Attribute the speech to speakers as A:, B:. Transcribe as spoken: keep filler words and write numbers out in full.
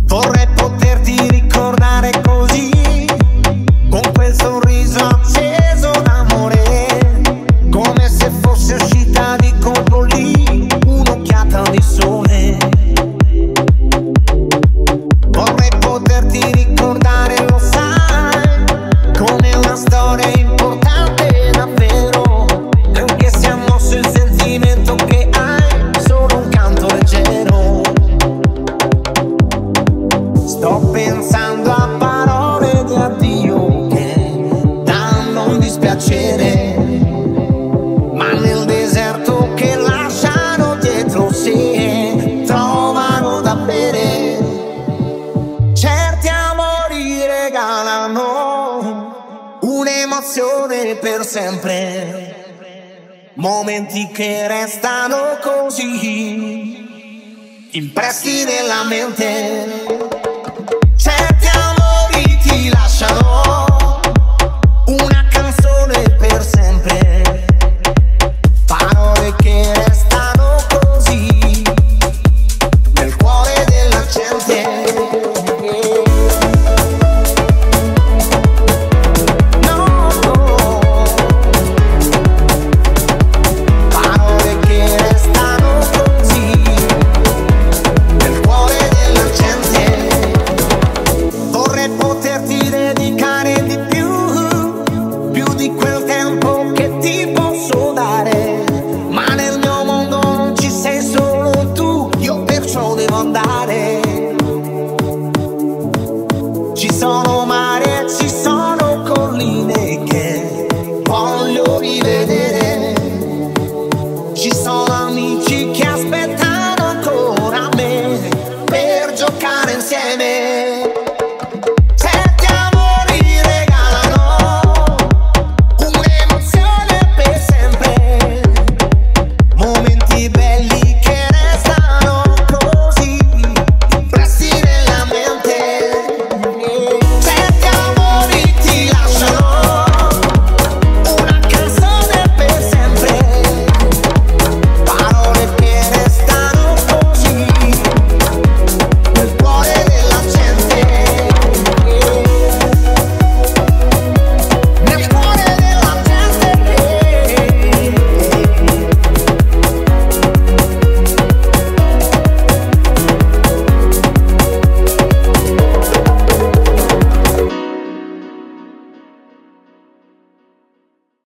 A: Vorrei poterti ricordare così, con quel sorriso acceso d'amore, come se fosse uscita di colpo lì un'occhiata di sole. Vorrei poterti ricordare, lo sai, come una storia importante davvero, anche se ha mosso il sentimento che hai, solo un canto leggero. Sto pensando a parole di addio che danno un dispiacere, ma nel deserto che lasciano dietro sé trovano da bere. Certi amori regalano un'emozione per sempre, momenti che restano così impressi nella mente. Certi amori ti lasciano una canzone per sempre, parole che restano così nel cuore della gente. No, parole che restano così nel cuore della gente. Vorrei poterti dedicare di più, più di quel tempo che ti posso dare, ma nel mio mondo non ci sei solo tu, io perciò devo andare. Ci sono mari e ci sono colline che voglio rivedere, ci sono amici che aspettano ancora me per giocare insieme.